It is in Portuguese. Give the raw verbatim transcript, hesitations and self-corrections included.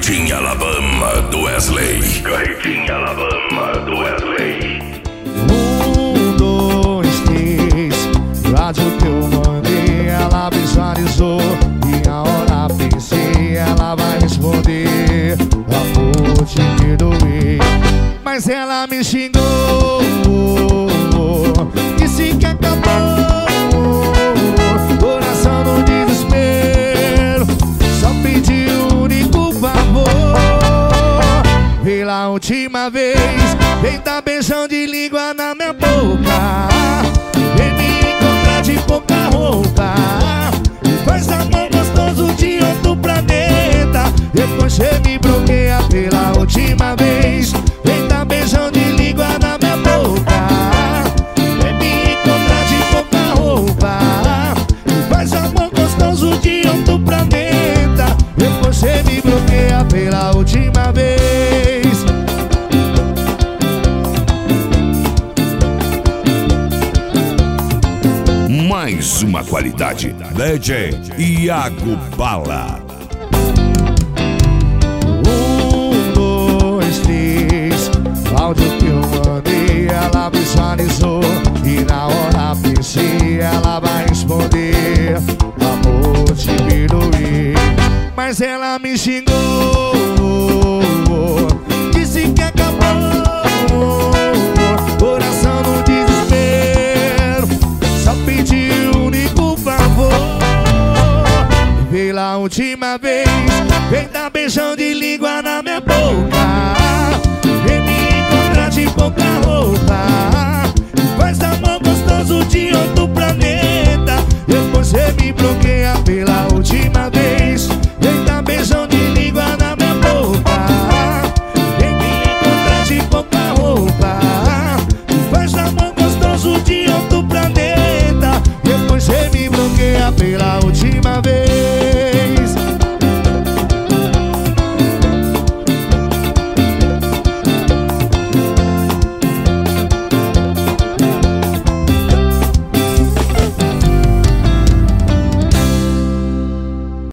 Carretinha Alabama do Wesley. Carretinha Alabama do Wesley. Um, dois, três. Rádio que eu mandei, ela visualizou. E a hora pensei, ela vai responder. Amor, te perdoei, mas ela me xingou. Disse que acabou. Coração no desespero, só pedi o único favor. Pela última vez, vem dar beijão de língua na minha boca. Vem me encontrar de pouca roupa. Faz amor gostoso de outro planeta. Depois você me bloqueia pela última vez. Vem dar beijão de língua na minha boca. Vem me encontrar de pouca roupa. Faz amor gostoso de outro planeta. Depois você me bloqueia pela última vez. Mais uma qualidade. D J Iago Bala. Um, dois, três. Áudio que eu mandei, ela visualizou. E na hora pensei, ela vai responder. Amor, te perdoei, mas ela me xingou. Disse que acabou. Coração no desespero, só pedi o único favor. Pela última vez, vem dar beijão de língua na minha boca. Vem me encontrar de pouca roupa. Faz amor gostoso de outro planeta. Depois você me bloqueia pela última